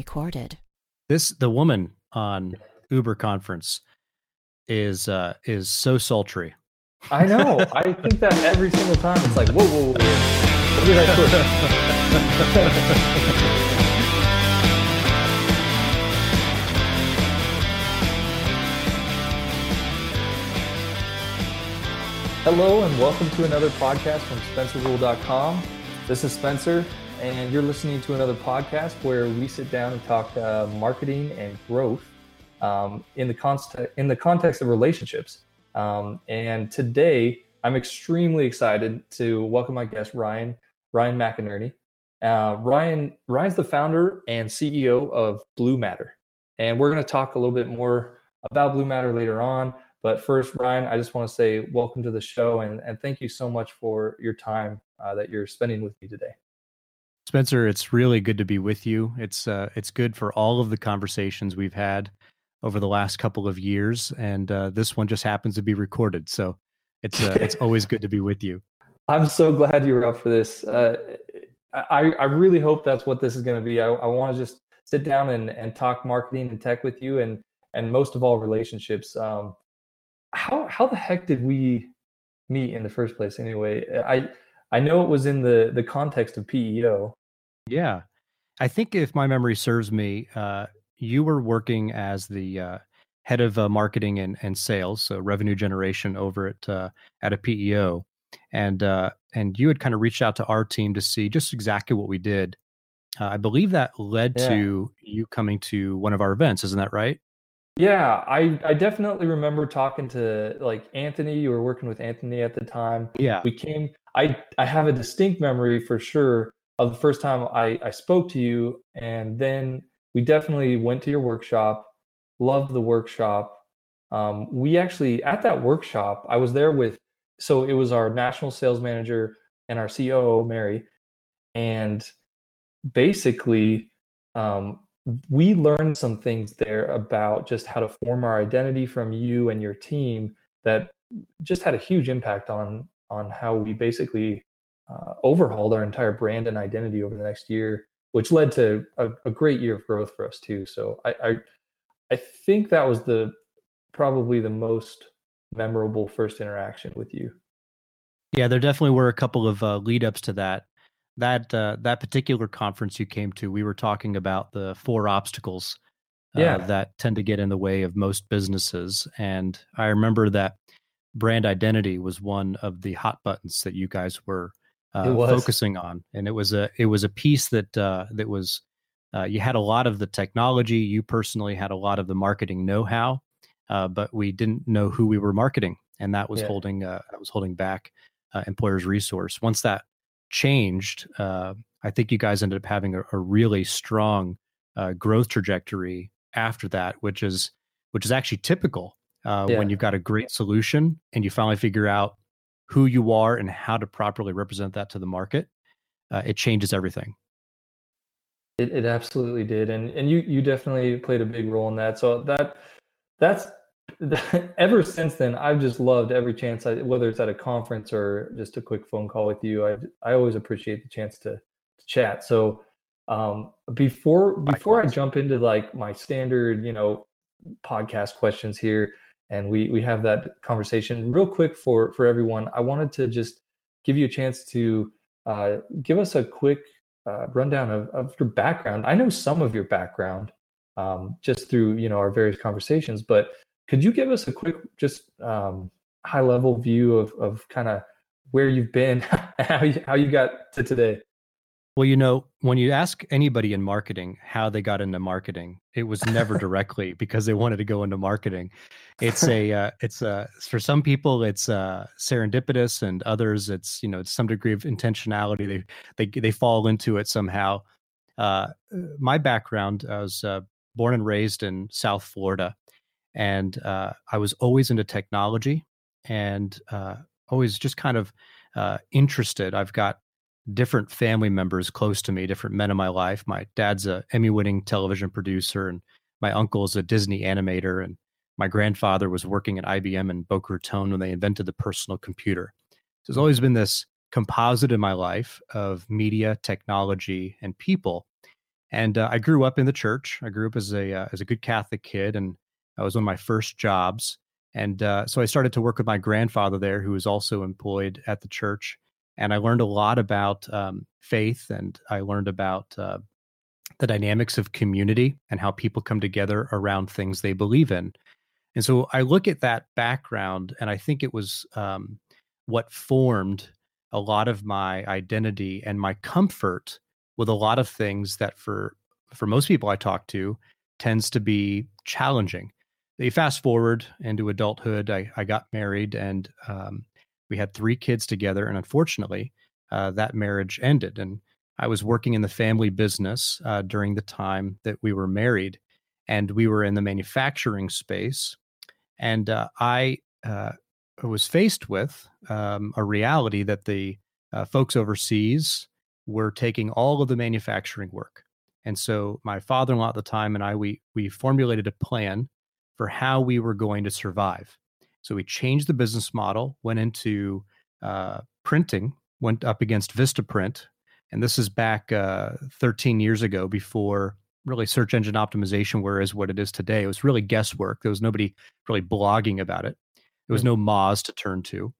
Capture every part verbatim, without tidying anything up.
recorded. This the woman on Uber conference is uh is so sultry. I know. I think that every single time. It's like, whoa, whoa, whoa. Look at that Hello and welcome to another podcast from Spencer Rule dot com. This is Spencer, and you're listening to another podcast where we sit down and talk uh, marketing and growth um, in the context in the context of relationships. Um, and today, I'm extremely excited to welcome my guest Ryan Ryan McInerney. Uh, Ryan Ryan's the founder and C E O of Blue Matter, and we're going to talk a little bit more about Blue Matter later on. But first, Ryan, I just want to say welcome to the show and, and thank you so much for your time uh, that you're spending with me today. Spencer, it's really good to be with you. It's uh, it's good for all of the conversations we've had over the last couple of years, and uh, this one just happens to be recorded. So it's uh, it's always good to be with you. I'm so glad you were up for this. Uh, I I really hope that's what this is going to be. I, I want to just sit down and, and talk marketing and tech with you, and and most of all relationships. Um, How how the heck did we meet in the first place anyway? I I know it was in the the context of P E O. Yeah, I think if my memory serves me, uh, you were working as the uh, head of uh, marketing and, and sales, so revenue generation over at uh, at a P E O, and uh, and you had kind of reached out to our team to see just exactly what we did. Uh, I believe that led Yeah. to you coming to one of our events. Isn't that right? Yeah, I I definitely remember talking to like Anthony. You were working with Anthony at the time. Yeah. We came. I I have a distinct memory for sure of the first time I I spoke to you, and then we definitely went to your workshop. Loved the workshop. Um, we actually at that workshop I was there with. So it was our national sales manager and our C O O Mary, and basically. Um, we learned some things there about just how to form our identity from you and your team that just had a huge impact on on how we basically uh, overhauled our entire brand and identity over the next year, which led to a, a great year of growth for us too. So I, I I think that was the probably the most memorable first interaction with you. Yeah, there definitely were a couple of uh, lead ups to that. That uh, that particular conference you came to, we were talking about the four obstacles uh, Yeah. that tend to get in the way of most businesses. And I remember that brand identity was one of the hot buttons that you guys were uh, It was. focusing on. And it was a it was a piece that uh, that was uh, you had a lot of the technology. You personally had a lot of the marketing know-how, uh, but we didn't know who we were marketing, and that was Yeah. holding uh, that was holding back uh, employers' resource. Once that changed, uh, I think you guys ended up having a, a really strong uh, growth trajectory after that, which is which is actually typical uh, Yeah. when you've got a great solution and you finally figure out who you are and how to properly represent that to the market. Uh, it changes everything. It it absolutely did, and and you you definitely played a big role in that. So that that's ever since then, I've just loved every chance, I, whether it's at a conference or just a quick phone call with you. I I always appreciate the chance to, to chat. So um, before before I Likewise. jump into like my standard, you know, podcast questions here, and we we have that conversation real quick for for everyone, I wanted to just give you a chance to uh, give us a quick uh, rundown of, of your background. I know some of your background um, just through you know our various conversations, but could you give us a quick, just um, high level view of of kind of where you've been, how you, how you got to today? Well, you know, when you ask anybody in marketing how they got into marketing, it was never directly because they wanted to go into marketing. It's a, uh, it's a, for some people, it's uh, serendipitous, and others, it's you know, it's some degree of intentionality. They they they fall into it somehow. Uh, my background, I was uh, born and raised in South Florida, and uh, I was always into technology and uh, always just kind of uh, interested. I've got different family members close to me, different men in my life. My dad's a Emmy-winning television producer, and my uncle's a Disney animator, and my grandfather was working at I B M in Boca Raton when they invented the personal computer. So there's always been this composite in my life of media, technology, and people. And uh, I grew up in the church. I grew up as a uh, as a good Catholic kid, and that was one of my first jobs. And uh, so I started to work with my grandfather there, who was also employed at the church. And I learned a lot about um, faith, and I learned about uh, the dynamics of community and how people come together around things they believe in. And so I look at that background, and I think it was um, what formed a lot of my identity and my comfort with a lot of things that for for most people I talk to tends to be challenging. They fast forward into adulthood. I, I got married, and um, we had three kids together. And unfortunately, uh, that marriage ended. And I was working in the family business uh, during the time that we were married, and we were in the manufacturing space. And uh, I uh, was faced with um, a reality that the uh, folks overseas were taking all of the manufacturing work. And so my father-in-law at the time and I, we we formulated a plan for how we were going to survive. So we changed the business model, went into uh, printing, went up against Vistaprint. And this is back uh, thirteen years ago, before really search engine optimization, whereas what it is today, it was really guesswork. There was nobody really blogging about it. There was no Moz to turn to.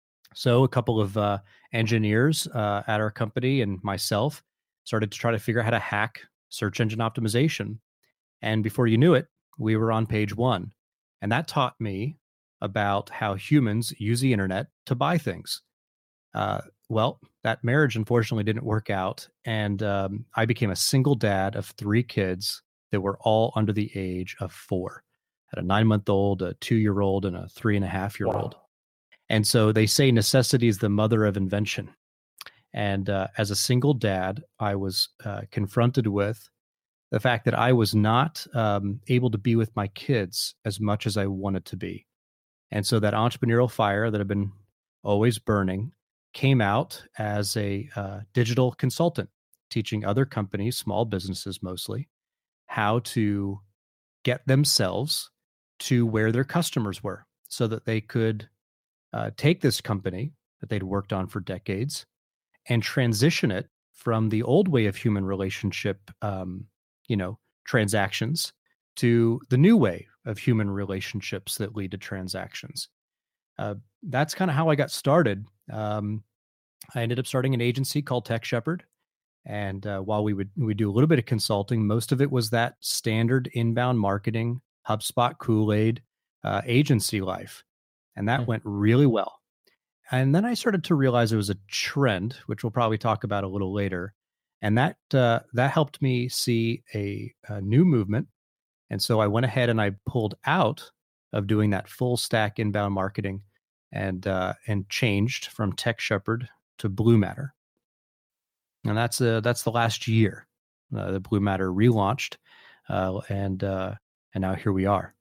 So a couple of uh, engineers uh, at our company and myself started to try to figure out how to hack search engine optimization. And before you knew it, we were on page one. And that taught me about how humans use the internet to buy things. Uh, well, that marriage unfortunately didn't work out. And um, I became a single dad of three kids that were all under the age of four. I had a nine-month-old, a two-year-old, and a three-and-a-half-year-old. Wow. And so they say necessity is the mother of invention. And uh, as a single dad, I was uh, confronted with the fact that I was not um, able to be with my kids as much as I wanted to be. And so that entrepreneurial fire that had been always burning came out as a uh, digital consultant, teaching other companies, small businesses mostly, how to get themselves to where their customers were so that they could uh, take this company that they'd worked on for decades and transition it from the old way of human relationship, um, you know, transactions to the new way of human relationships that lead to transactions. Uh, that's kind of how I got started. Um, I ended up starting an agency called Tech Shepherd. And uh, while we would we do a little bit of consulting, most of it was that standard inbound marketing, HubSpot, Kool-Aid, uh, agency life. And that mm-hmm. went really well. And then I started to realize there was a trend, which we'll probably talk about a little later. And that uh, that helped me see a, a new movement. And so I went ahead and I pulled out of doing that full stack inbound marketing and uh, and changed from Tech Shepherd to Blue Matter. And that's uh, that's the last year. Uh, the Blue Matter relaunched, uh, and uh, and now here we are.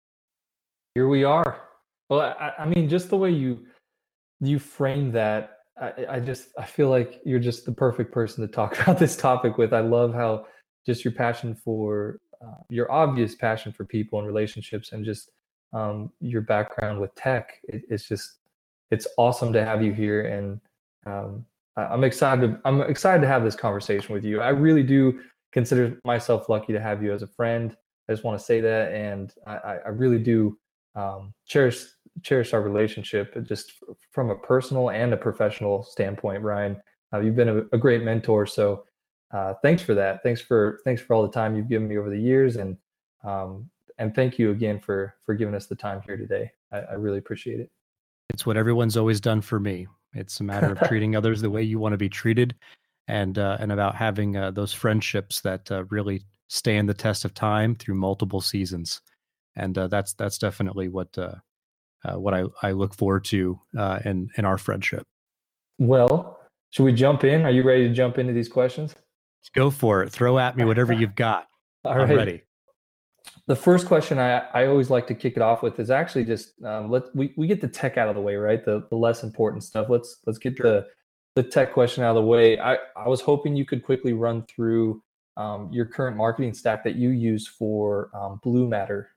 Here we are. Well, I, I mean, just the way you you frame that, I, I just I feel like you're just the perfect person to talk about this topic with. I love how just your passion for uh, your obvious passion for people and relationships, and just um, your background with tech. It, it's just it's awesome to have you here, and um, I'm excited. I'm excited to have this conversation with you. I really do consider myself lucky to have you as a friend. I just want to say that, and I, I really do um, cherish cherish our relationship, just from a personal and a professional standpoint. Ryan, uh, you've been a, a great mentor, so uh, thanks for that. Thanks for thanks for all the time you've given me over the years, and um, and thank you again for for giving us the time here today. I, I really appreciate it. It's what everyone's always done for me. It's a matter of treating others the way you want to be treated, and uh, and about having uh, those friendships that uh, really stand the test of time through multiple seasons. And uh, that's that's definitely what uh, uh, what I, I look forward to uh, in in our friendship. Well, should we jump in? Are you ready to jump into these questions? Let's go for it. Throw at me whatever you've got. All right. I'm ready. The first question I, I always like to kick it off with is actually just um, let we, we get the tech out of the way, right? The the less important stuff. Let's let's get sure. the the tech question out of the way. I, I was hoping you could quickly run through um, your current marketing stack that you use for um, Blue Matter.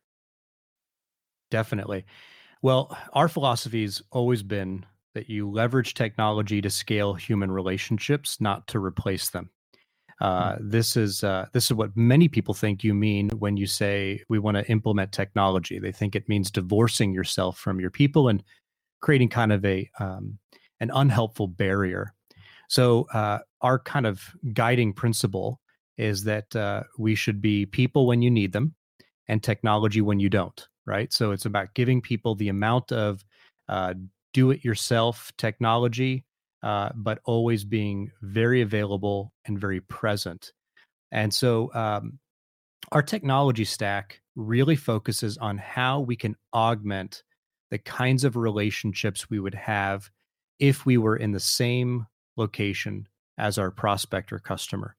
Definitely. Well, our philosophy has always been that you leverage technology to scale human relationships, not to replace them. Uh, this is uh, this is what many people think you mean when you say we want to implement technology. They think it means divorcing yourself from your people and creating kind of a um, an unhelpful barrier. So uh, our kind of guiding principle is that uh, we should be people when you need them and technology when you don't, right? So it's about giving people the amount of uh, do-it-yourself technology, uh, but always being very available and very present. And so um, our technology stack really focuses on how we can augment the kinds of relationships we would have if we were in the same location as our prospect or customer.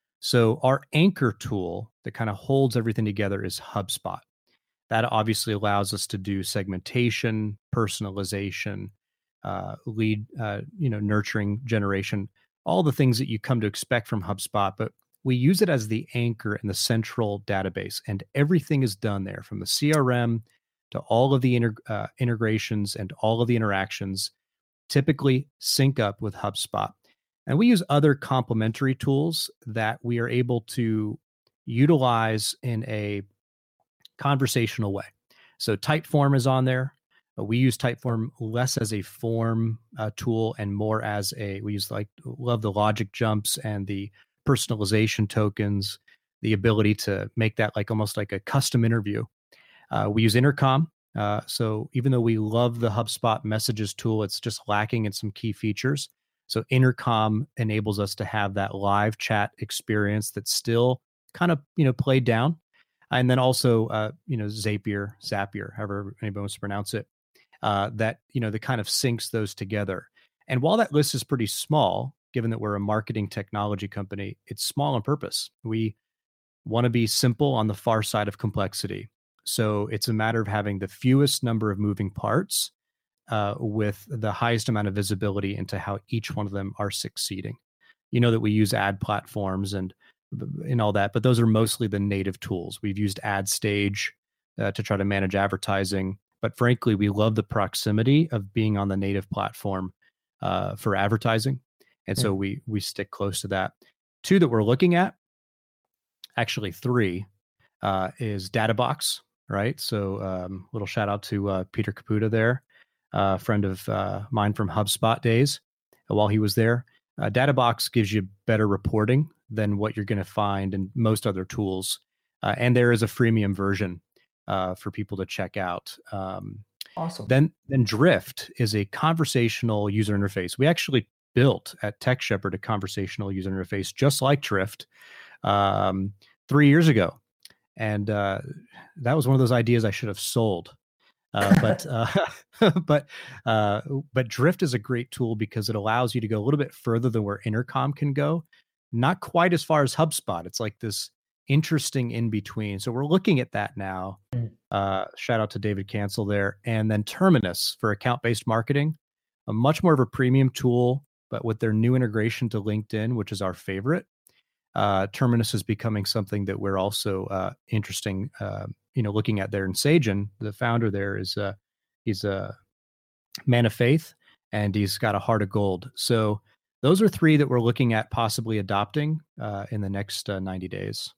So our anchor tool that kind of holds everything together is HubSpot. That obviously allows us to do segmentation, personalization, uh, lead, uh, you know, nurturing generation, all the things that you come to expect from HubSpot. But we use it as the anchor in the central database, and everything is done there, from the C R M to all of the inter- uh, integrations and all of the interactions typically sync up with HubSpot. And we use other complementary tools that we are able to utilize in a conversational way. So Typeform is on there. Uh, We use Typeform less as a form uh, tool and more as a, we use like, love the logic jumps and the personalization tokens, the ability to make that like almost like a custom interview. Uh, we use Intercom. Uh, so even though we love the HubSpot messages tool, it's just lacking in some key features. So Intercom enables us to have that live chat experience that's still kind of, you know, played down. And then also, uh, you know, Zapier, Zapier, however anybody wants to pronounce it, uh, that, you know, that kind of syncs those together. And while that list is pretty small, given that we're a marketing technology company, it's small on purpose. We want to be simple on the far side of complexity. So it's a matter of having the fewest number of moving parts uh, with the highest amount of visibility into how each one of them are succeeding. You know that we use ad platforms and and all that, but those are mostly the native tools. We've used AdStage uh, to try to manage advertising, but frankly, we love the proximity of being on the native platform uh, for advertising, and so Mm. we we stick close to that. Two that we're looking at, actually three, uh, is Databox, right? So um, little shout out to uh, Peter Caputa there, a uh, friend of uh, mine from HubSpot days uh, while he was there. Uh, Databox gives you better reporting than what you're going to find in most other tools. Uh, and there is a freemium version uh, for people to check out. Um, Awesome. then, then Drift is a conversational user interface. We actually built at TechShepherd a conversational user interface just like Drift um, three years ago. And uh, that was one of those ideas I should have sold. Uh, but uh, but uh, but Drift is a great tool because it allows you to go a little bit further than where Intercom can go. Not quite as far as HubSpot. It's like this interesting in between. So we're looking at that now. Mm. Uh, shout out to David Cancel there, and then Terminus for account-based marketing, a much more of a premium tool, but with their new integration to LinkedIn, which is our favorite. Uh, Terminus is becoming something that we're also uh, interesting, uh, you know, looking at there. And Sagen, the founder there, is uh, he's a man of faith, and he's got a heart of gold. So those are three that we're looking at possibly adopting uh, in the next uh, ninety days.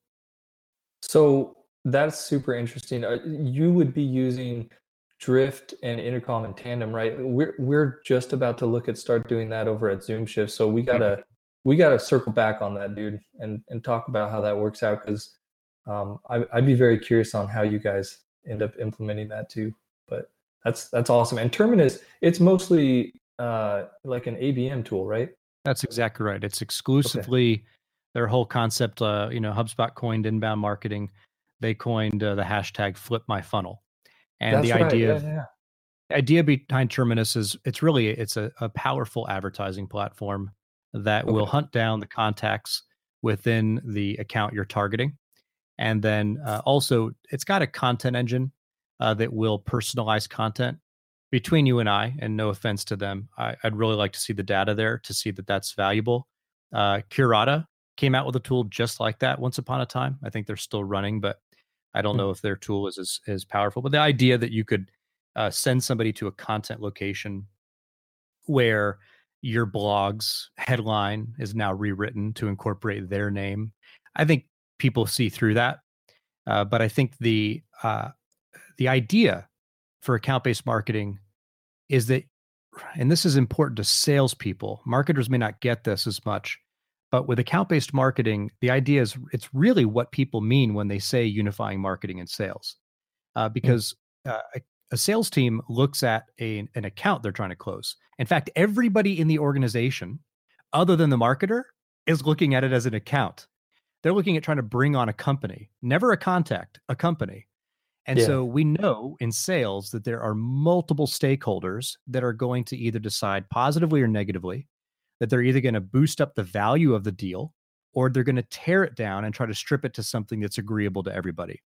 So that's super interesting. Uh, You would be using Drift and Intercom in tandem, right? We're we're just about to look at start doing that over at Zoom Shift. So we gotta we gotta circle back on that, dude, and and talk about how that works out, because um, I, I'd be very curious on how you guys end up implementing that too. But that's that's awesome. And Terminus, it's mostly uh, like an A B M tool, right? That's exactly right. It's exclusively okay. Their whole concept. Uh, you know, HubSpot coined inbound marketing. They coined uh, the hashtag flip my funnel. And That's the right. idea Yeah, of yeah. the idea behind Terminus is it's really it's a, a powerful advertising platform that Okay. will hunt down the contacts within the account you're targeting. And then uh, also it's got a content engine uh, that will personalize content between you and I, and no offense to them. I, I'd really like to see the data there to see that that's valuable. Uh, Curata came out with a tool just like that once upon a time. I think they're still running, but I don't know if their tool is as, as powerful. But the idea that you could uh, send somebody to a content location where your blog's headline is now rewritten to incorporate their name. I think people see through that. Uh, but I think the uh, the idea for account-based marketing is that, and this is important to salespeople, marketers may not get this as much, but with account-based marketing, the idea is it's really what people mean when they say unifying marketing and sales. Uh, because uh, a, a sales team looks at a, an account they're trying to close. In fact, everybody in the organization, other than the marketer, is looking at it as an account. They're looking at trying to bring on a company, never a contact, a company. And Yeah. so we know in sales that there are multiple stakeholders that are going to either decide positively or negatively, that they're either going to boost up the value of the deal or they're going to tear it down and try to strip it to something that's agreeable to everybody.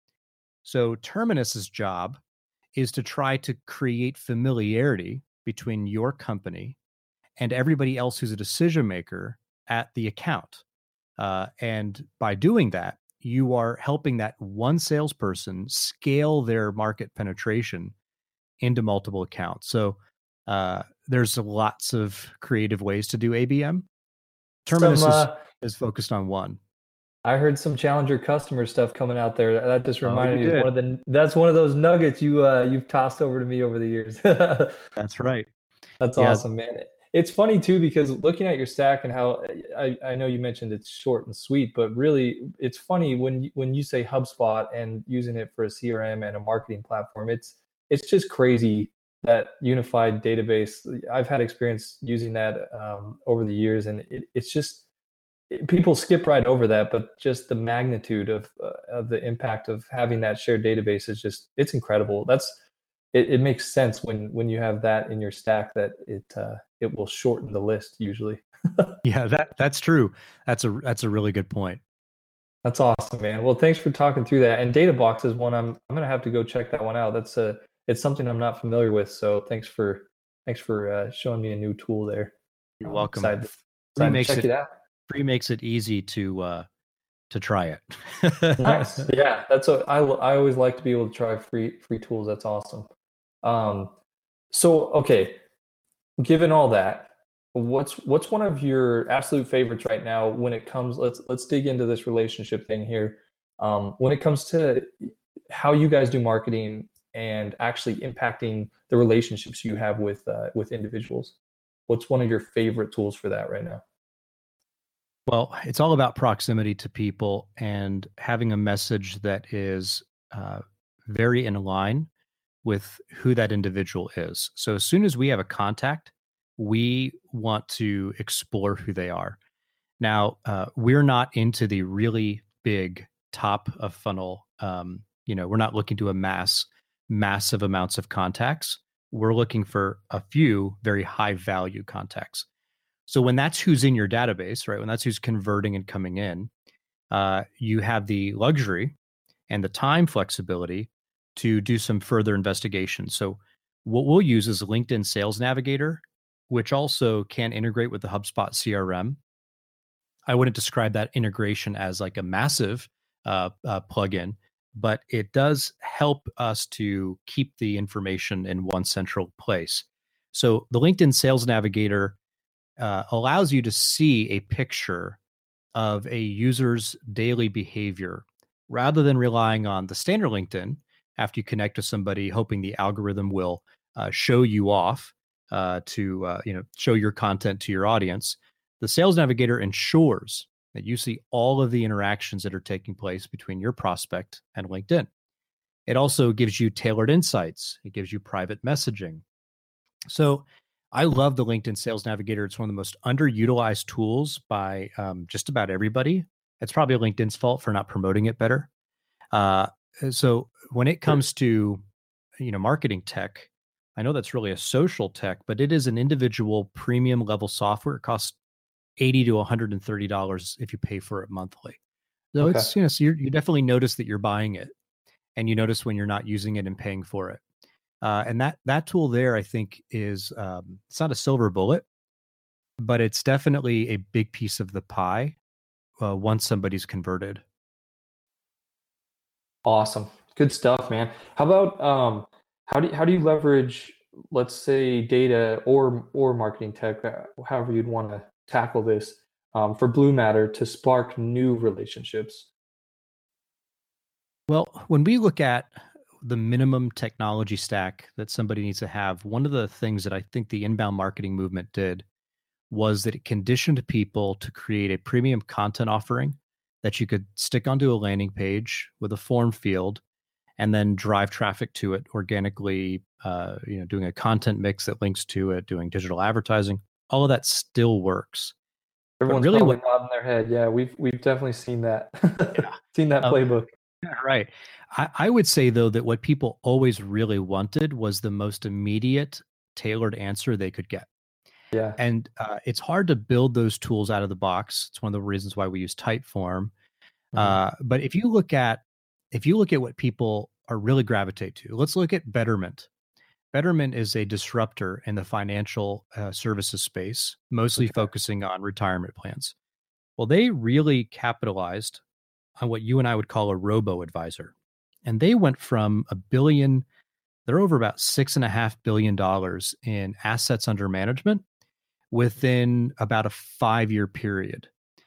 So Terminus's job is to try to create familiarity between your company and everybody else who's a decision maker at the account. Uh, and by doing that, you are helping that one salesperson scale their market penetration into multiple accounts. So uh, there's lots of creative ways to do A B M. Terminus Some, uh, is, is focused on one. I heard some challenger customer stuff coming out there. That just reminded oh, me of one of the. That's one of those nuggets you uh, you've tossed over to me over the years. That's right. That's yeah. awesome, man. It's funny too because looking at your stack and how I, I know you mentioned it's short and sweet, but really it's funny when when you say HubSpot and using it for a C R M and a marketing platform. It's it's just crazy that unified database. I've had experience using that um, over the years, and it, it's just people skip right over that. But just the magnitude of uh, of the impact of having that shared database is just it's incredible. That's It, it makes sense when when you have that in your stack that it uh, it will shorten the list usually. yeah, that that's true. That's a that's a really good point. That's awesome, man. Well, thanks for talking through that. And DataBox is one I'm I'm gonna have to go check that one out. That's a it's something I'm not familiar with. So thanks for thanks for uh, showing me a new tool there. You're um, welcome. Excited, Free excited makes to check it, it out. Free makes it easy to uh, to try it. Nice. Yeah, that's what I I always like to be able to try free free tools. That's awesome. Um, so okay, given all that, what's what's one of your absolute favorites right now when it comes? Let's let's dig into this relationship thing here. Um, when it comes to how you guys do marketing and actually impacting the relationships you have with uh, with individuals, what's one of your favorite tools for that right now? Well, it's all about proximity to people and having a message that is uh, very in line with who that individual is. So as soon as we have a contact, we want to explore who they are. Now, uh, we're not into the really big top of funnel. Um, you know, we're not looking to amass massive amounts of contacts. We're looking for a few very high value contacts. So when that's who's in your database, right? When that's who's converting and coming in, uh, you have the luxury and the time flexibility to do some further investigation. So what we'll use is LinkedIn Sales Navigator, which also can integrate with the HubSpot C R M. I wouldn't describe that integration as like a massive uh, uh, plugin, but it does help us to keep the information in one central place. So the LinkedIn Sales Navigator uh, allows you to see a picture of a user's daily behavior rather than relying on the standard LinkedIn after you connect with somebody, hoping the algorithm will uh, show you off uh, to uh, you know show your content to your audience. The Sales Navigator ensures that you see all of the interactions that are taking place between your prospect and LinkedIn. It also gives you tailored insights. It gives you private messaging. So I love the LinkedIn Sales Navigator. It's one of the most underutilized tools by um, just about everybody. It's probably LinkedIn's fault for not promoting it better. Uh, so when it comes to you know marketing tech, I know that's really a social tech, but it is an individual premium level software. It costs eighty to one hundred thirty dollars if you pay for it monthly. So Okay. it's you know so you you definitely notice that you're buying it, and you notice when you're not using it and paying for it. Uh, and that that tool there, I think, is um, it's not a silver bullet, but it's definitely a big piece of the pie uh, once somebody's converted. Awesome. Good stuff, man. How about um how do how do you leverage let's say data or or marketing tech, uh, however you'd want to tackle this, um, for Blue Matter to spark new relationships? Well, when we look at the minimum technology stack that somebody needs to have, one of the things that I think the inbound marketing movement did was that it conditioned people to create a premium content offering that you could stick onto a landing page with a form field and then drive traffic to it organically, uh, you know, doing a content mix that links to it, doing digital advertising. All of that still works. But Everyone's really probably what nodding their head. Yeah, we've we've definitely seen that. yeah. Seen that Uh, playbook. right. I, I would say though that what people always really wanted was the most immediate tailored answer they could get. Yeah. And uh, it's hard to build those tools out of the box. It's one of the reasons why we use Typeform. Mhm. Uh, but if you look at if you look at what people are really gravitate to, let's look at Betterment. Betterment is a disruptor in the financial uh, services space, mostly Okay. focusing on retirement plans. Well, they really capitalized on what you and I would call a robo advisor, and they went from a billion. They're over about six and a half billion dollars in assets under management within about a five year period.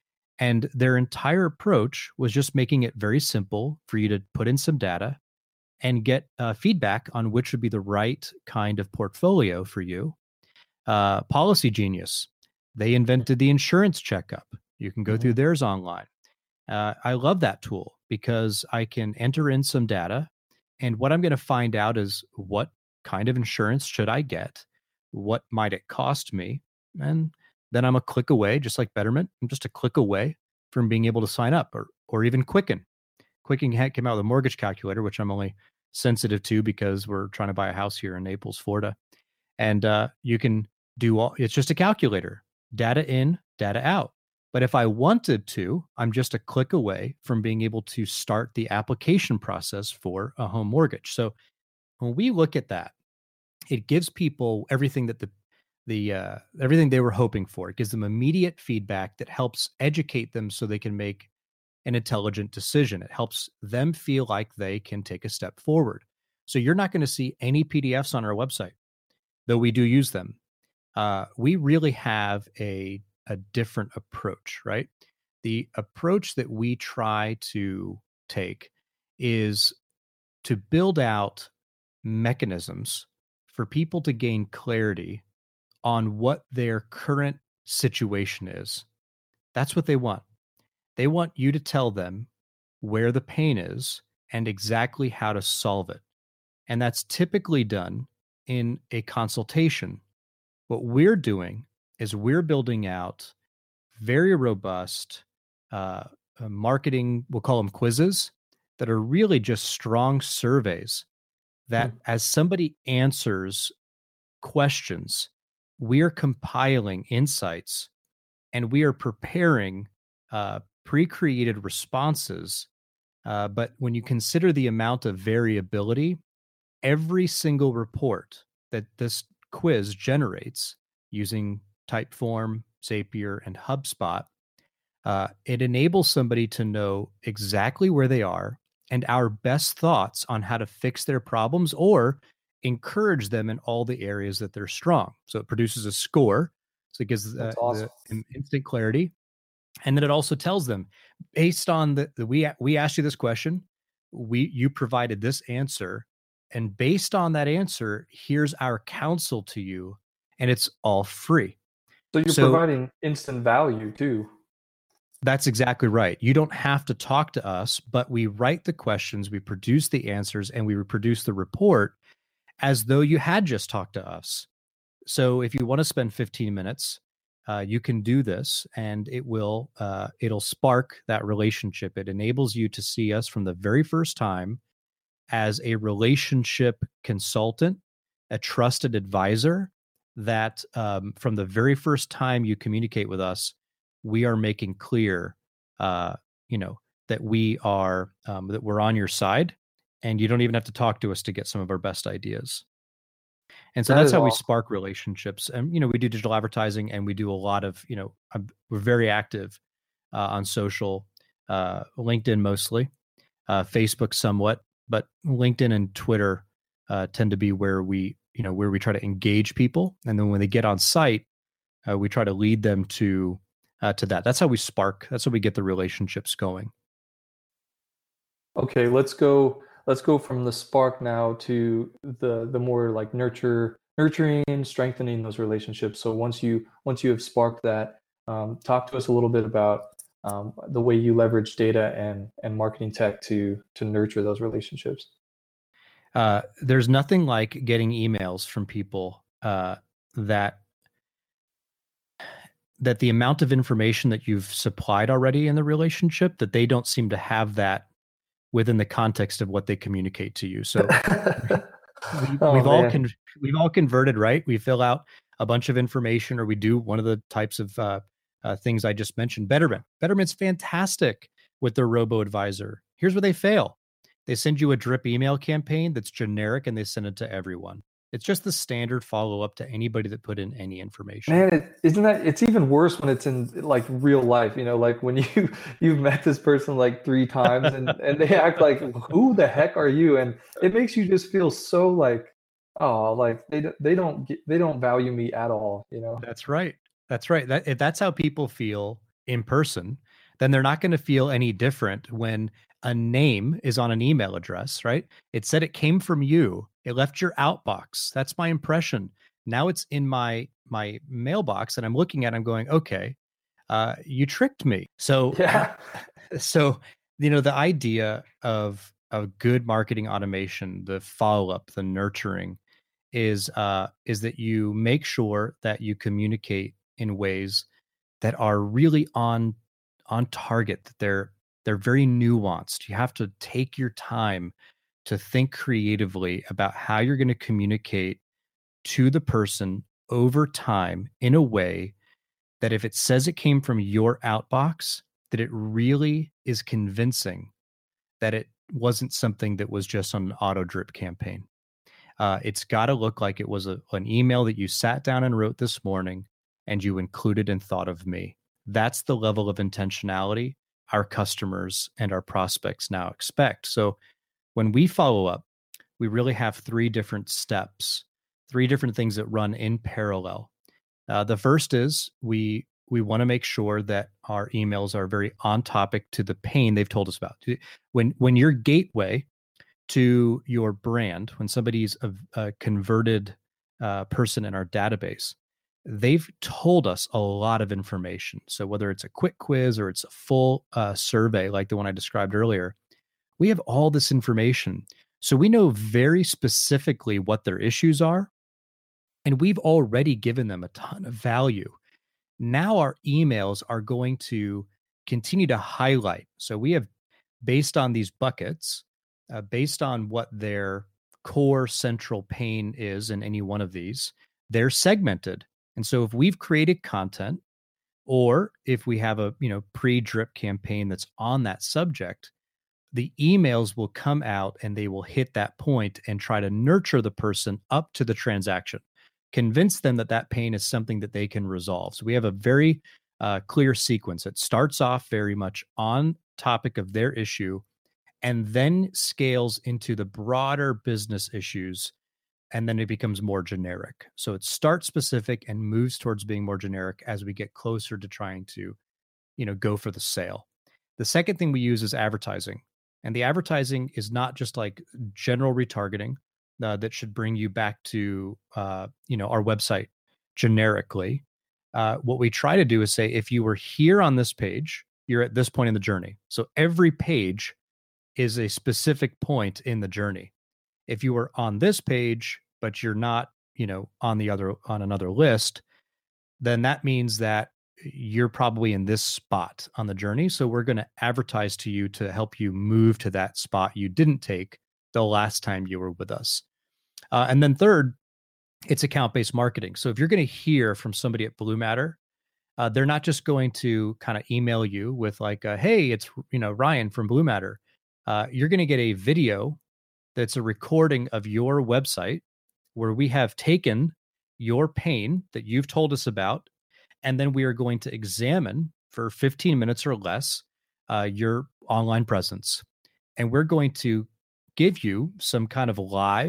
And their entire approach was just making it very simple for you to put in some data and get uh, feedback on which would be the right kind of portfolio for you. Uh, Policy Genius, they invented the insurance checkup. You can go through Mhm. theirs online. Uh, I love that tool because I can enter in some data, and what I'm going to find out is what kind of insurance should I get? What might it cost me? And then I'm a click away, just like Betterment. I'm just a click away from being able to sign up, or or even Quicken. Quicken had- came out with a mortgage calculator, which I'm only sensitive to because we're trying to buy a house here in Naples, Florida. And uh, you can do all, it's just a calculator, data in, data out. But if I wanted to, I'm just a click away from being able to start the application process for a home mortgage. So when we look at that, it gives people everything that the the uh, everything they were hoping for. It gives them immediate feedback that helps educate them so they can make an intelligent decision. It helps them feel like they can take a step forward. So you're not going to see any P D Fs on our website, though we do use them. Uh, we really have a a different approach, right? The approach that we try to take is to build out mechanisms for people to gain clarity on what their current situation is. That's what they want. They want you to tell them where the pain is and exactly how to solve it. And that's typically done in a consultation. What we're doing is we're building out very robust uh, uh, marketing, we'll call them quizzes, that are really just strong surveys that Hmm. as somebody answers questions, we are compiling insights and we are preparing uh, pre-created responses. Uh, but when you consider the amount of variability, every single report that this quiz generates using Typeform, Zapier, and HubSpot, uh, it enables somebody to know exactly where they are and our best thoughts on how to fix their problems or encourage them in all the areas that they're strong. So it produces a score. So it gives uh, That's awesome. the instant clarity. And then it also tells them based on the, the we we asked you this question, we you provided this answer, and based on that answer, here's our counsel to you, and it's all free. So you're So providing instant value too. that's exactly right. You don't have to talk to us, but we write the questions, we produce the answers, and we reproduce the report as though you had just talked to us. So if you want to spend fifteen minutes, uh, you can do this, and it will uh, it'll spark that relationship. It enables you to see us from the very first time as a relationship consultant, a trusted advisor. That um, from the very first time you communicate with us, we are making clear, uh, you know, that we are um, that we're on your side, and you don't even have to talk to us to get some of our best ideas. And so That that's is how we awesome. spark relationships. And, you know, we do digital advertising and we do a lot of, you know, um, we're very active uh, on social, uh, LinkedIn mostly, uh, Facebook somewhat, but LinkedIn and Twitter uh, tend to be where we you know, where we try to engage people, and then when they get on site, uh, we try to lead them to uh, to that. That's how we spark. That's how we get the relationships going. Okay, let's go let's go from the spark now to the the more like nurture nurturing and strengthening those relationships. So once you once you have sparked that, um, talk to us a little bit about um, the way you leverage data and and marketing tech to to nurture those relationships. Uh, there's nothing like getting emails from people uh, that that the amount of information that you've supplied already in the relationship, that they don't seem to have that within the context of what they communicate to you. So we, Oh we've all man. con- we've all converted, right? We fill out a bunch of information, or we do one of the types of uh, uh, things I just mentioned. Betterment. Betterment's fantastic with their robo advisor. Here's where they fail: they send you a drip email campaign that's generic, and they send it to everyone. It's just the standard follow up to anybody that put in any information. Man, it, isn't that it's even worse when it's in like real life, you know, like when you you've met this person like three times and and they act like who the heck are you? And it makes you just feel so like oh, like they don't they don't get, they don't value me at all, you know. That's right. That's right. That if that's how people feel in person, then they're not going to feel any different when a name is on an email address, right? It said it came from you. It left your outbox. That's my impression. Now it's in my my mailbox, and I'm looking at it, I'm going, okay, uh, you tricked me. So Yeah. so you know, the idea of of good marketing automation, the follow-up, the nurturing, is uh is that you make sure that you communicate in ways that are really on on target, that they're they're very nuanced. You have to take your time to think creatively about how you're going to communicate to the person over time in a way that if it says it came from your outbox, that it really is convincing that it wasn't something that was just on an auto drip campaign. Uh, it's got to look like it was a, an email that you sat down and wrote this morning, and you included and thought of me. That's the level of intentionality our customers and our prospects now expect. So when we follow up, we really have three different steps, three different things that run in parallel. Uh, the first is we we want to make sure that our emails are very on topic to the pain they've told us about. When when your gateway to your brand, when somebody's a, a converted uh, person in our database, they've told us a lot of information. So whether it's a quick quiz or it's a full uh, survey like the one I described earlier, we have all this information. So we know very specifically what their issues are, and we've already given them a ton of value. Now our emails are going to continue to highlight. So we have, based on these buckets, uh, based on what their core central pain is in any one of these, they're segmented. And so if we've created content, or if we have a you know pre-drip campaign that's on that subject, the emails will come out and they will hit that point and try to nurture the person up to the transaction, convince them that that pain is something that they can resolve. So we have a very uh, clear sequence. It starts off very much on topic of their issue, and then scales into the broader business issues, and then it becomes more generic. So it starts specific and moves towards being more generic as we get closer to trying to, you know, go for the sale. The second thing we use is advertising. And the advertising is not just like general retargeting uh, that should bring you back to, uh, you know, our website generically. Uh, what we try to do is say, if you were here on this page, you're at this point in the journey. So every page is a specific point in the journey. If you were on this page, but you're not, you know, on the other, on another list, then that means that you're probably in this spot on the journey. So we're going to advertise to you to help you move to that spot you didn't take the last time you were with us. Uh, and then third, it's account-based marketing. So if you're going to hear from somebody at Blue Matter, uh, they're not just going to kind of email you with like, a, hey, it's, you know, Ryan from Blue Matter. Uh, you're going to get a video that's a recording of your website where we have taken your pain that you've told us about, and then we are going to examine for fifteen minutes or less uh, your online presence. And we're going to give you some kind of live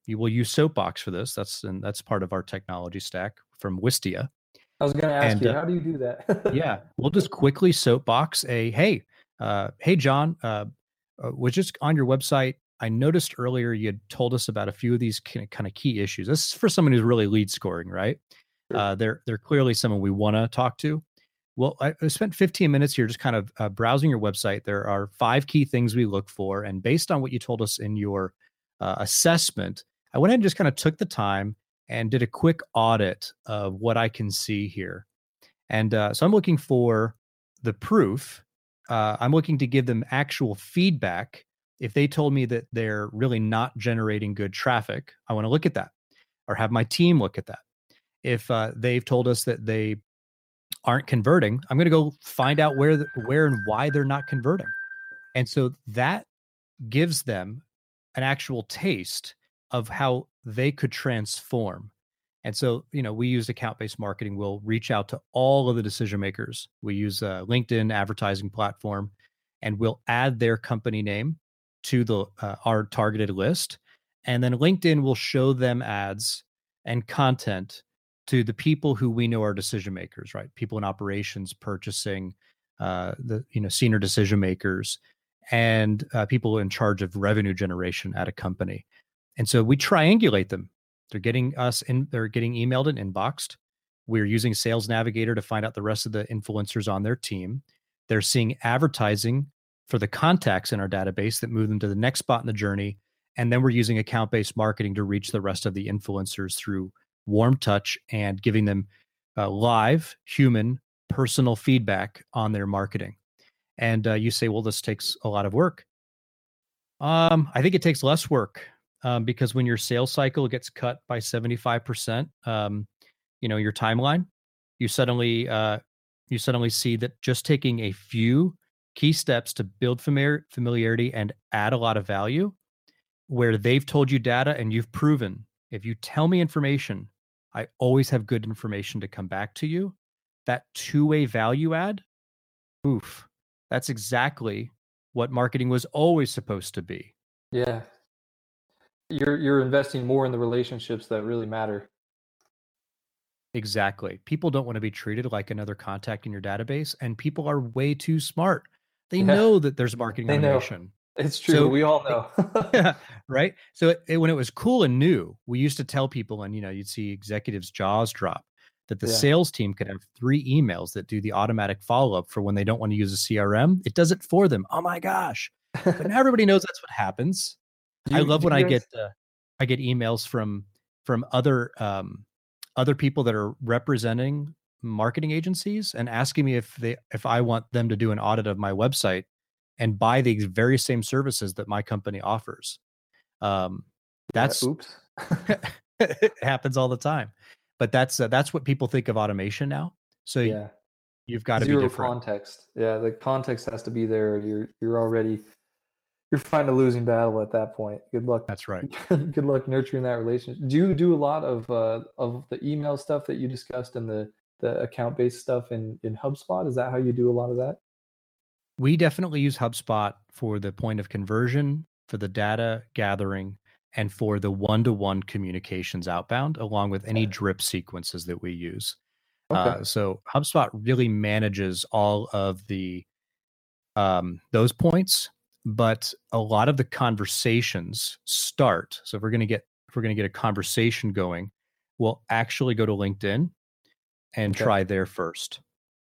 you will use Soapbox for this. That's and that's part of our technology stack from Wistia. I was going to ask And you, uh, how do you do that? yeah, we'll just quickly Soapbox a hey, uh, hey John, uh, uh, was just on your website. I noticed earlier you had told us about a few of these kind of key issues. This is for someone who's really lead scoring, right? Sure. Uh, they're they're clearly someone we want to talk to. Well, I, I spent fifteen minutes here just kind of uh, browsing your website. There are five key things we look for, and based on what you told us in your uh, assessment, I went ahead and just kind of took the time and did a quick audit of what I can see here. And uh, so I'm looking for the proof. Uh, I'm looking to give them actual feedback. If they told me that they're really not generating good traffic, I want to look at that or have my team look at that. If uh, they've told us that they aren't converting, I'm going to go find out where, the, where and why they're not converting. And so that gives them an actual taste of how they could transform. And so, you know, we use account-based marketing. We'll reach out to all of the decision makers. We use a LinkedIn advertising platform, and we'll add their company name to the uh, our targeted list. And then LinkedIn will show them ads and content to the people who we know are decision makers, right? People in operations, purchasing, uh, the you know senior decision makers, and uh, people in charge of revenue generation at a company. And so we triangulate them. They're getting us in, they're getting emailed and inboxed. We're using Sales Navigator to find out the rest of the influencers on their team. They're seeing advertising for the contacts in our database that move them to the next spot in the journey. And then we're using account-based marketing to reach the rest of the influencers through warm touch and giving them uh, live, human, personal feedback on their marketing. And uh, you say, well, this takes a lot of work. Um, I think it takes less work. Um, because when your sales cycle gets cut by seventy-five percent, um, you know, your timeline, you suddenly uh, you suddenly see that just taking a few key steps to build familiar, familiarity and add a lot of value, where they've told you data and you've proven, if you tell me information, I always have good information to come back to you. That two-way value add, oof, that's exactly what marketing was always supposed to be. Yeah. You're you're investing more in the relationships that really matter. Exactly. People don't want to be treated like another contact in your database, and people are way too smart. They Yeah, know that there's marketing they know. automation. It's true. So We all know. yeah, right. So it, it- when it was cool and new, we used to tell people, and you know, you'd see executives' jaws drop, that the Yeah. sales team could have three emails that do the automatic follow up for when they don't want to use a C R M. It does it for them. Oh my gosh! But now everybody knows that's what happens. Do I you- love do when you I guys- get uh, I get emails from from other um, other people that are representing marketing agencies and asking me if they if I want them to do an audit of my website and buy the very same services that my company offers. Um, that's yeah, oops. it happens all the time, but that's uh, that's what people think of automation now. So Yeah. you've got to be Zero different. context. Yeah, the context has to be there. You're you're already you're fighting a losing battle at that point. Good luck. That's right. Good luck nurturing that relationship. Do you do a lot of uh, of the email stuff that you discussed and the the account based stuff in in HubSpot? Is that how you do a lot of that? We definitely use HubSpot for the point of conversion, for the data gathering, and for the one-to-one communications outbound, along with any Okay. drip sequences that we use. Okay. Uh, so HubSpot really manages all of the um, those points, but a lot of the conversations start. So if we're going to get if we're going to get a conversation going, we'll actually go to LinkedIn and Okay. try there first.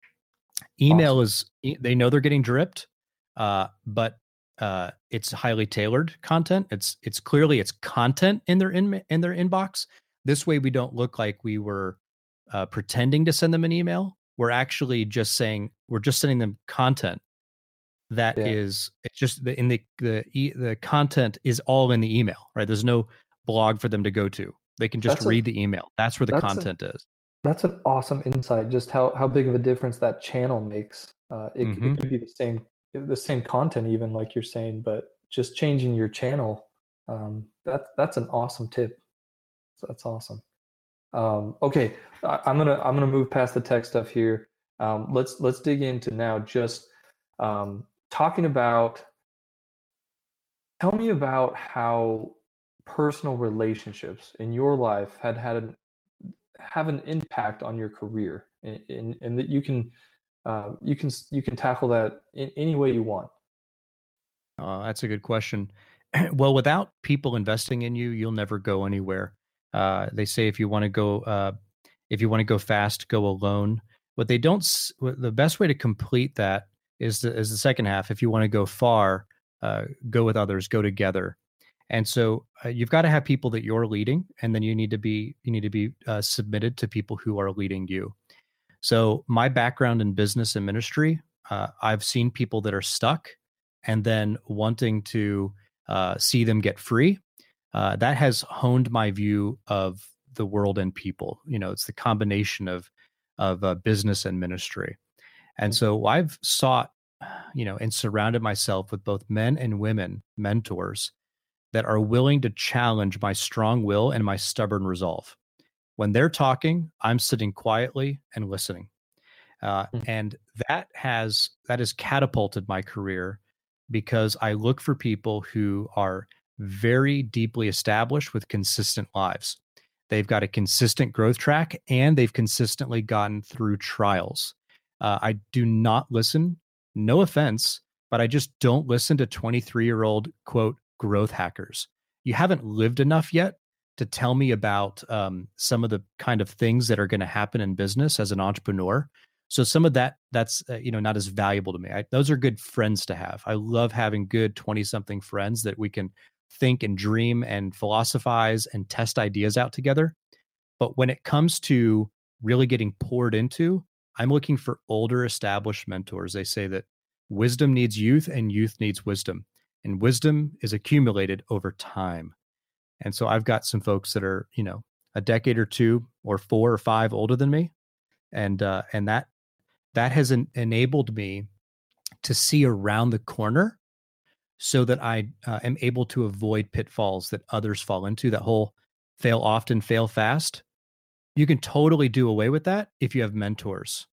Email Awesome. is e- they know they're getting dripped, uh, but uh, it's highly tailored content. It's it's clearly it's content in their in in their inbox. This way, we don't look like we were uh, pretending to send them an email. We're actually just saying we're just sending them content that Yeah. is it's just the in the the e- the content is all in the email, right? There's no blog for them to go to. They can just That's a read the email. That's where the that's a content is. that's an awesome insight. Just how how big of a difference that channel makes. Uh, it c- hmm it could be the same the same content even like you're saying, but just changing your channel. Um, that that's an awesome tip. So that's awesome. Um, okay, I, I'm gonna I'm gonna move past the tech stuff here. Um, let's let's dig into now just um, talking about. Tell me about how personal relationships in your life had had an, have an impact on your career, and, and, and that you can uh, you can you can tackle that in any way you want. Uh, that's a good question. Well, without people investing in you, you'll never go anywhere. Uh, they say if you want to go, uh, if you want to go fast, go alone. What they don't, s- what- the best way to complete that is the, is the second half. If you want to go far, uh, go with others, go together. And so uh, you've got to have people that you're leading, and then you need to be you need to be uh, submitted to people who are leading you. So my background in business and ministry, uh, I've seen people that are stuck and then wanting to uh, see them get free. Uh, that has honed my view of the world and people. You know, it's the combination of of uh, business and ministry. And so I've sought, you know, and surrounded myself with both men and women mentors that are willing to challenge my strong will and my stubborn resolve. When they're talking, I'm sitting quietly and listening. Uh, Mhm. and that has that has catapulted my career because I look for people who are very deeply established with consistent lives. They've got a consistent growth track and they've consistently gotten through trials. Uh, I do not listen, no offense, but I just don't listen to twenty-three year old quote growth hackers. You haven't lived enough yet to tell me about um, some of the kind of things that are going to happen in business as an entrepreneur. So some of that that's uh, you know not as valuable to me. I, those are good friends to have. I love having good twenty something friends that we can think and dream and philosophize and test ideas out together. But when it comes to really getting poured into, I'm looking for older established mentors. They say that wisdom needs youth and youth needs wisdom. And wisdom is accumulated over time. And so I've got some folks that are, you know, a decade or two or four or five older than me. And uh, and that that has en- enabled me to see around the corner so that I uh, am able to avoid pitfalls that others fall into. That whole fail often, fail fast. You can totally do away with that if you have mentors.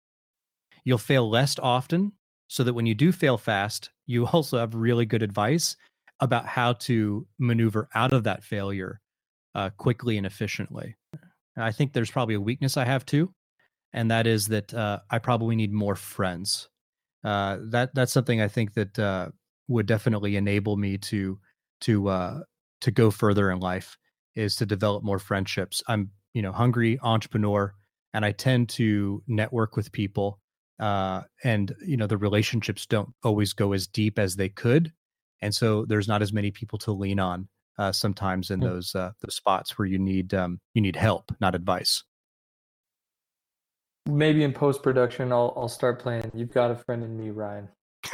You'll fail less often so that when you do fail fast, you also have really good advice about how to maneuver out of that failure uh, quickly and efficiently. And I think there's probably a weakness I have too, and that is that uh, I probably need more friends. Uh, that that's something I think that uh, would definitely enable me to to uh, to go further in life is to develop more friendships. I'm you know hungry entrepreneur, and I tend to network with people, uh, and you know the relationships don't always go as deep as they could, and so there's not as many people to lean on uh, sometimes in those uh, those spots where you need um, you need help, not advice. Maybe in post production, I'll I'll start playing "You've Got a Friend in Me," Ryan.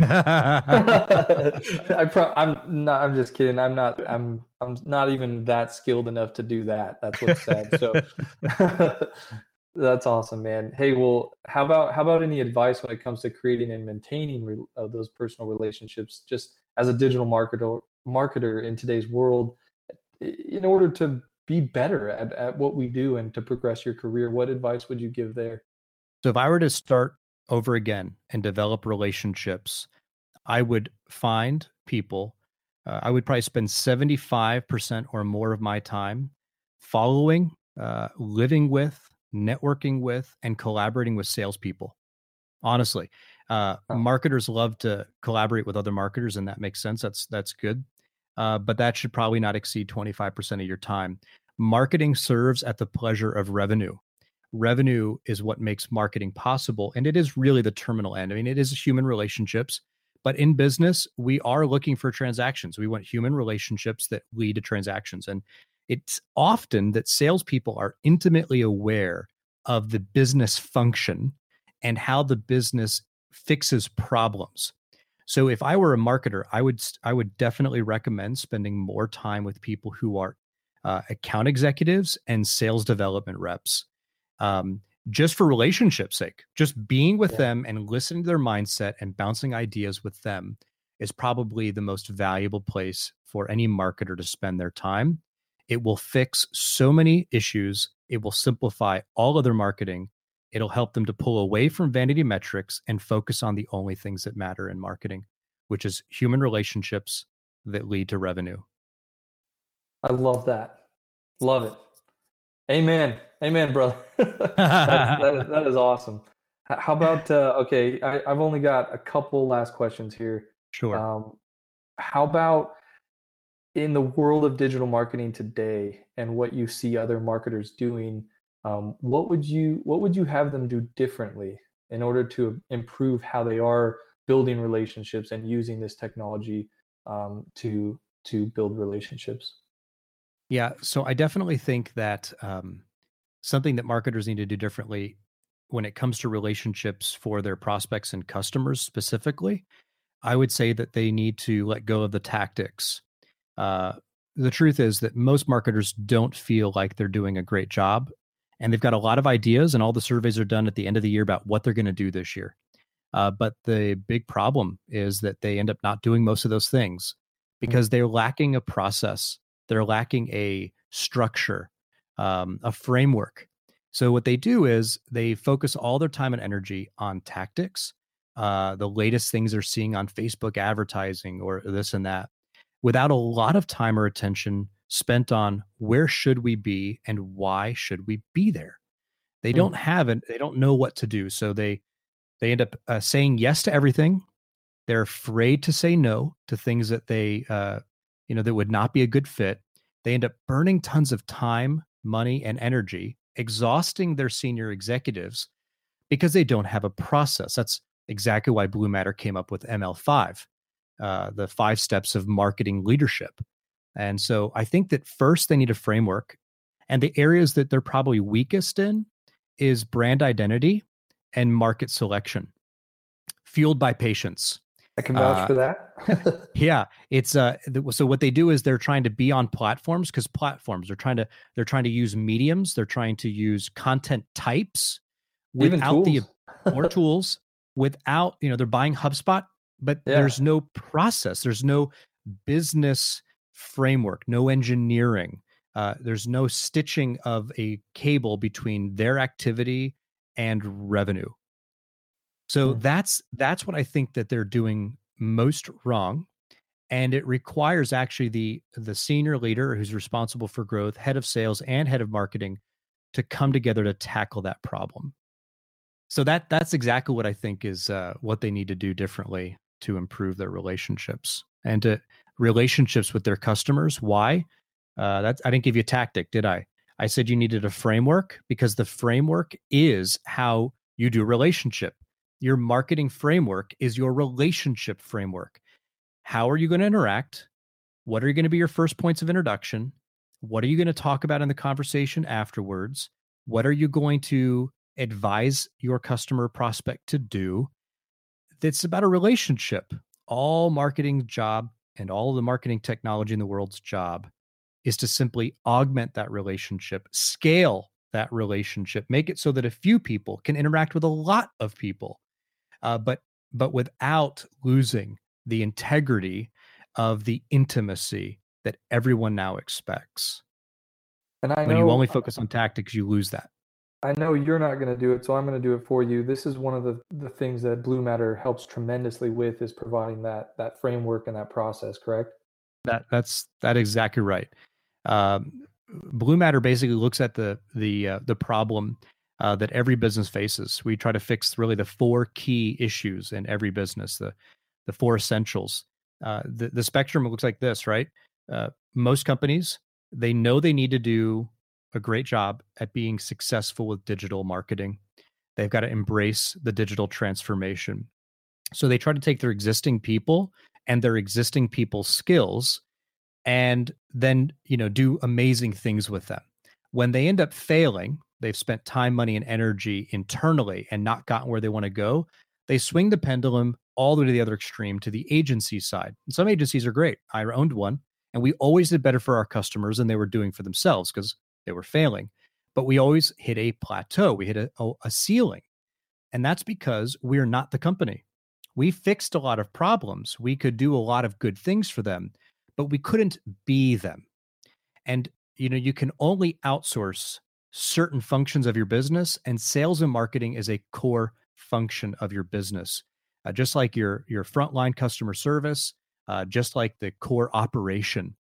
I pro- I'm not. I'm just kidding. I'm not. I'm. I'm not even that skilled enough to do that. That's what's sad. So, that's awesome, man. Hey, well, how about how about any advice when it comes to creating and maintaining re- uh, those personal relationships, just as a digital marketer marketer in today's world, i- in order to be better at, at what we do and to progress your career? What advice would you give there? So if I were to start over again and develop relationships, I would find people. Uh, I would probably spend seventy-five percent or more of my time following, uh, living with, networking with, and collaborating with salespeople. Honestly, uh, Oh, marketers love to collaborate with other marketers, and that makes sense. That's that's good, uh, but that should probably not exceed twenty-five percent of your time. Marketing serves at the pleasure of revenue. Revenue is what makes marketing possible, and it is really the terminal end. I mean, it is human relationships, but in business, we are looking for transactions. We want human relationships that lead to transactions, and it's often that salespeople are intimately aware of the business function and how the business fixes problems. So if I were a marketer, I would I would definitely recommend spending more time with people who are uh, account executives and sales development reps, um, just for relationship's sake. Just being with yeah. them and listening to their mindset and bouncing ideas with them is probably the most valuable place for any marketer to spend their time. It will fix so many issues. It will simplify all other marketing. It'll help them to pull away from vanity metrics and focus on the only things that matter in marketing, which is human relationships that lead to revenue. I love that. Love it. Amen. Amen, brother. That's that is, that is awesome. H- How about uh, okay? I, I've only got a couple last questions here. Sure. Um, how about in the world of digital marketing today and what you see other marketers doing? Um, what would you what would you have them do differently in order to improve how they are building relationships and using this technology um, to to build relationships? Yeah. So I definitely think that um, something that marketers need to do differently when it comes to relationships for their prospects and customers specifically, I would say that they need to let go of the tactics. Uh, the truth is that most marketers don't feel like they're doing a great job, and they've got a lot of ideas, and all the surveys are done at the end of the year about what they're going to do this year. Uh, but the big problem is that they end up not doing most of those things Mm, because they're lacking a process, they're lacking a structure, um, a framework. So what they do is they focus all their time and energy on tactics, uh, the latest things they're seeing on Facebook advertising or this and that, without a lot of time or attention spent on where should we be and why should we be there. They don't mm, have it. They don't know what to do. So they they end up uh, saying yes to everything. They're afraid to say no to things that they, uh, you know, that would not be a good fit. They end up burning tons of time, money, and energy, exhausting their senior executives because they don't have a process. That's exactly why Blue Matter came up with M L five, uh, the five steps of marketing leadership. And so I think that first they need a framework, and the areas that they're probably weakest in is brand identity and market selection, fueled by patience. I can vouch Uh, for that. yeah, it's uh. th- So what they do is they're trying to be on platforms because platforms are trying to they're trying to use mediums. They're trying to use content types Even without the tools. or tools without you know they're buying HubSpot, but Yeah. there's no process. There's no business framework, no engineering. Uh, there's no stitching of a cable between their activity and revenue. So Mm. that's that's what I think that they're doing most wrong, and it requires actually the the senior leader who's responsible for growth, head of sales and head of marketing to come together to tackle that problem. So that that's exactly what I think is uh, what they need to do differently to improve their relationships and to relationships with their customers. Why? Uh, that's I didn't give you a tactic, did I? I said you needed a framework because the framework is how you do relationship. Your marketing framework is your relationship framework. How are you going to interact? What are going to be your first points of introduction? What are you going to talk about in the conversation afterwards? What are you going to advise your customer prospect to do? It's about a relationship. All marketing job and all the marketing technology in the world's job is to simply augment that relationship, scale that relationship, make it so that a few people can interact with a lot of people, uh, but but without losing the integrity of the intimacy that everyone now expects. And I When you know only focus on tactics, you lose that. I know you're not going to do it, so I'm going to do it for you. This is one of the the things that Blue Matter helps tremendously with is providing that that framework and that process, correct? That that's that exactly right. Um, Blue Matter basically looks at the the uh, the problem uh, that every business faces. We try to fix really the four key issues in every business, the the four essentials. Uh, the the spectrum looks like this, right? Uh, most companies they know they need to do a great job at being successful with digital marketing. They've got to embrace the digital transformation. So they try to take their existing people and their existing people's skills and then, you know, do amazing things with them. When they end up failing, they've spent time, money, and energy internally and not gotten where they want to go. They swing the pendulum all the way to the other extreme to the agency side. And some agencies are great. I owned one, and we always did better for our customers than they were doing for themselves because they were failing. But we always hit a plateau, we hit a, a, a ceiling. And that's because we're not the company. We fixed a lot of problems. We could do a lot of good things for them, but we couldn't be them. And you know, you can only outsource certain functions of your business, and sales and marketing is a core function of your business. Uh, just like your your frontline customer service, uh, just like the core operation.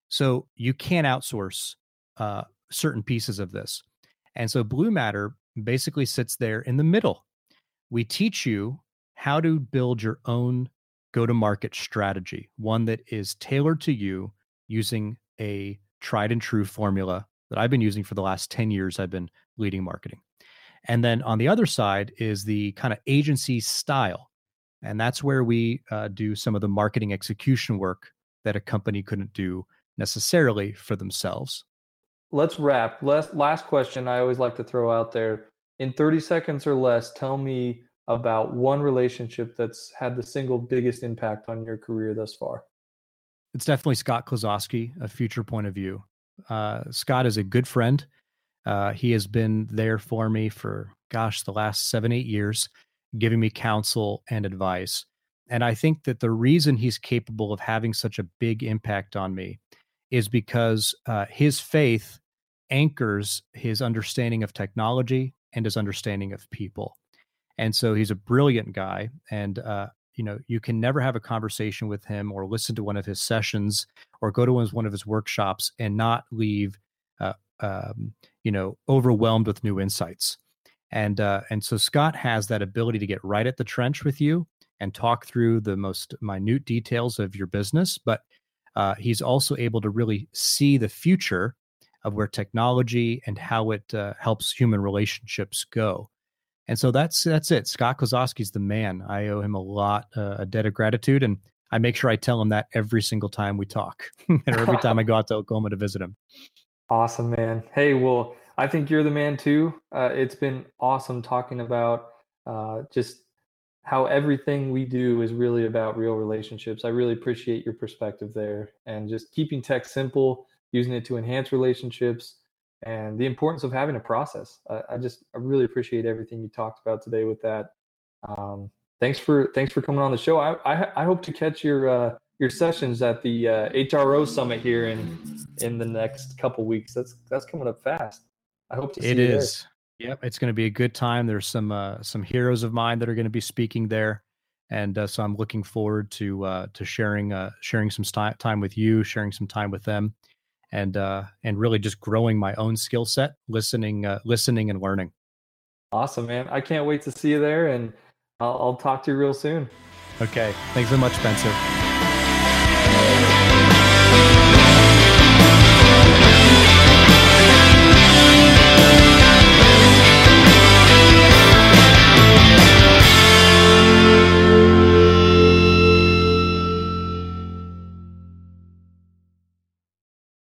So you can't outsource uh, certain pieces of this. And so Blue Matter basically sits there in the middle. We teach you how to build your own go to market strategy, one that is tailored to you using a tried and true formula that I've been using for the last ten years. I've been leading marketing. And then on the other side is the kind of agency style. And that's where we uh, do some of the marketing execution work that a company couldn't do necessarily for themselves. Let's wrap. Last, last question I always like to throw out there. In thirty seconds or less, tell me about one relationship that's had the single biggest impact on your career thus far. It's definitely Scott Klosowski, A Future Point of View. Uh, Scott is a good friend. Uh, he has been there for me for, gosh, the last seven, eight years, giving me counsel and advice. And I think that the reason he's capable of having such a big impact on me is because uh, his faith anchors his understanding of technology and his understanding of people. And so he's a brilliant guy. And, uh, you know, you can never have a conversation with him or listen to one of his sessions or go to one of his workshops and not leave, uh, um, you know, overwhelmed with new insights. And uh, and so Scott has that ability to get right at the trench with you and talk through the most minute details of your business. But uh, he's also able to really see the future of where technology and how it uh, helps human relationships go. And so that's that's it. Scott Klosowski's the man. I owe him a lot, uh, a debt of gratitude, and I make sure I tell him that every single time we talk, and every time I go out to Oklahoma to visit him. Awesome, man. Hey, well, I think you're the man too. Uh, it's been awesome talking about uh, just how everything we do is really about real relationships. I really appreciate your perspective there, and just keeping tech simple, using it to enhance relationships, and the importance of having a process. I, I just I really appreciate everything you talked about today with that. Um, thanks for thanks for coming on the show. I I, I hope to catch your uh, your sessions at the uh, H R O summit here in in the next couple weeks. That's that's coming up fast. I hope to see it you is. there. Yep, it's going to be a good time. There's some uh, some heroes of mine that are going to be speaking there, and uh, so I'm looking forward to uh, to sharing uh, sharing some st- time with you, sharing some time with them, and uh, and really just growing my own skill set, listening, uh, listening, and learning. Awesome, man! I can't wait to see you there, and I'll, I'll talk to you real soon. Okay, thanks so much, Spencer.